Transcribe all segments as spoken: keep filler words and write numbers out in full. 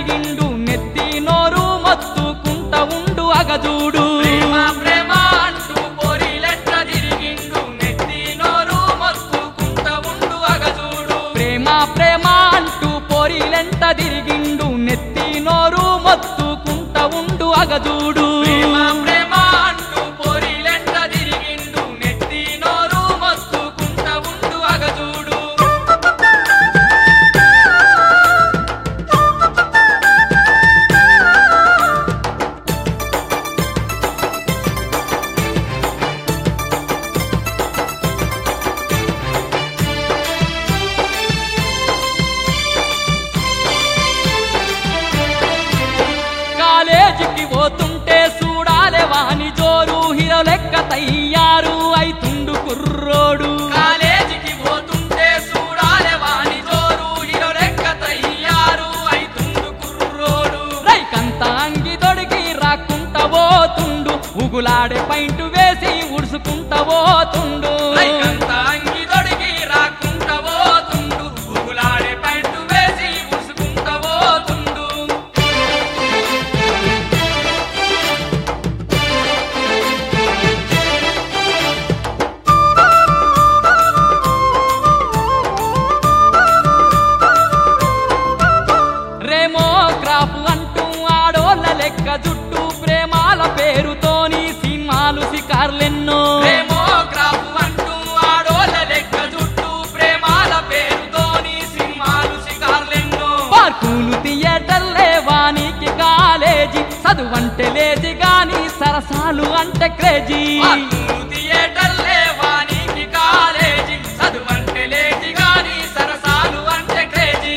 తిరిగిండు నెత్తి నోరు మొత్తుకుంట ఉండు అగజూడు ప్రేమ ప్రేమ అంటూ పోరిలెట్ల తిరిగిండు నెత్తి నోరు మొత్తుకుంట ఉండు అగజూడు ప్రేమ ప్రేమ అంటూ పోరిలెంట తిరిగిండు నెత్తి నోరు మొత్తుకుంట ఉండు అగజూడు ప్రేమ ప్రేమ అంటూ పోరిలెట్ల తిరిగిండు నెత్తి నోరు మొత్తుకుంట ఉండు అగజూడు కాలేజీకి పోతుంటే చూడాలే వాని జోరు హీరో లెక్క తయ్యారు అయితుండు కుర్రోడు కాలేజీకి పోతుంటే చూడాలే వాని జోరు హీరో లెక్క తయ్యారు అయితుండు కుర్రోడు రైకంత అంగి తొడిగి రాకుంట పోతుండు ఉగులాడే పైంటు వేసి ఉడుసుకుంట పోతుండు రైకంత అంగి తొడిగి రాకుంట పోతుండు ఉగులాడే పైంటు వేసి ఉసుకుంట పోతుండు రేమోగ్రాఫ్ అంటూ ఆడోళ్ళ లెక్క జుట్టు ప్రేమాల పేరుతోని సినిమాలు సికార్లెన్నో ప్రేమోగ్రాఫ్ అంటూ ఆడోళ్ళ లెక్క జుట్టు ప్రేమాల పేరుతోని సినిమాలు షికార్లెన్నో పార్కులు థియేటర్లే వానికి కాలేజీ చదువంటే లేజీ గాని సరసాలు అంటే క్రేజీ పార్కులు థియేటర్లే వానికి కాలేజీ చదువంటే లేజీ గాని సరసాలు అంటే క్రేజీ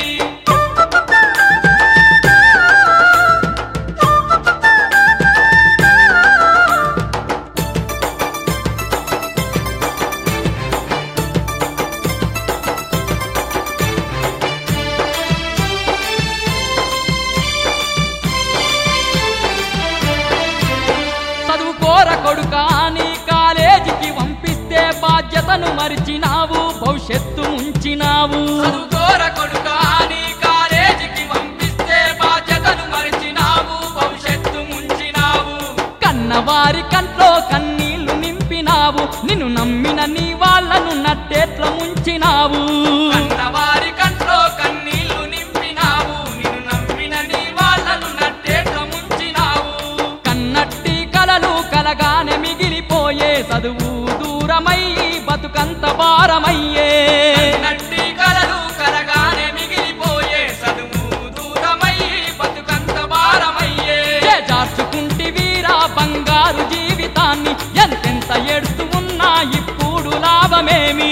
చదువుకోర కొడుకా అని కాలేజీకి పంపిస్తే బాధ్యతను మరిచినావు భవిష్యత్తు ఉంచినావు చదువుకోర కొడుకా అని కాలేజీకి పంపిస్తే బాధ్యతను మరిచినావు భవిష్యత్తు ముంచినావు కన్నవారి కంట్లో కన్నీళ్లు నింపినావు నిన్ను నమ్మిన నీ వాళ్ళను నట్టేట్ల ముంచినావు కన్నవారి కంట్లో కన్నీళ్లు నింపినావు నిన్ను నమ్మిన నీ వాళ్ళను నట్టేట్ల ముంచినావు కన్నట్టి కలలు కలగానే మిగిలిపోయే చదువు దూరమయ్యి బతుకంత భారమయ్యే నట్టి కలలు కలగానే మిగిలిపోయే చదువు దూరమై బతుకంత భారమయ్యే చేజార్చుకుంటి వీరా బంగారు జీవితాన్ని ఎంతెంత ఎడుతూ ఉన్నా ఇప్పుడు లాభమేమి